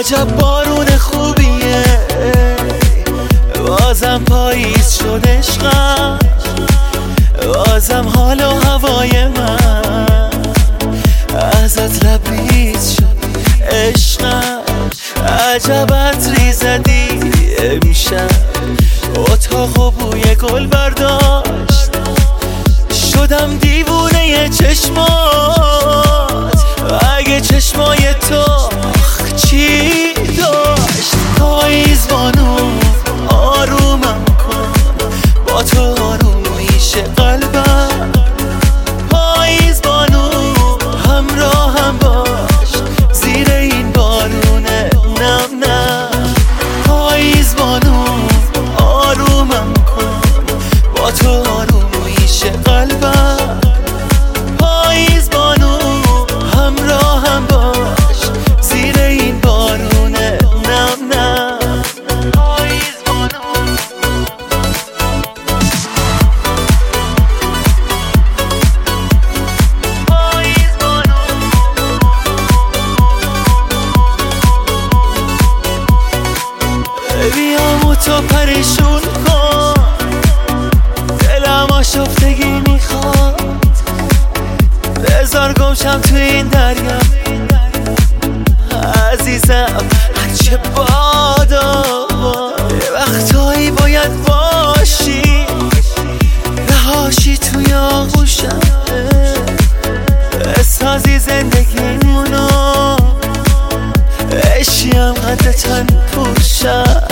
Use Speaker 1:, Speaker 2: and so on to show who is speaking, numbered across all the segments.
Speaker 1: عجب بارون خوبیه، بازم پاییز شد عشقم، بازم حال و هوای من ازت لبریز شد عشقم. عجب عطری زدی امشب، اتاقو بوی گل برداشت، شدم دیوونه چشمات. اگه چشمای تو چی داشت؟ پاییز بانو آرومم کن، با تو آروم میشه قلبم. پاییز بانو همراهم باش زیر این بارونه نم نم. پاییز بانو آرومم کن، با تو آروم میشه قلبم. پاییز بانو همراهم باش زیر این بارونه نم نم. پاییز بانو بیام تو پریشون کن، دلم آشفتگی میخواد. بذار گمشم تو این دریا عزیزم، هرچه بادا. یه وقتایی باید باشی، رهاشی توی آغوشم، بسازی زندگیمونو، اشیم قد تن پوشم.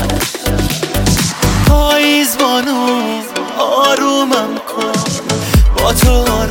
Speaker 1: پاییز بانو آرومم کن، با تو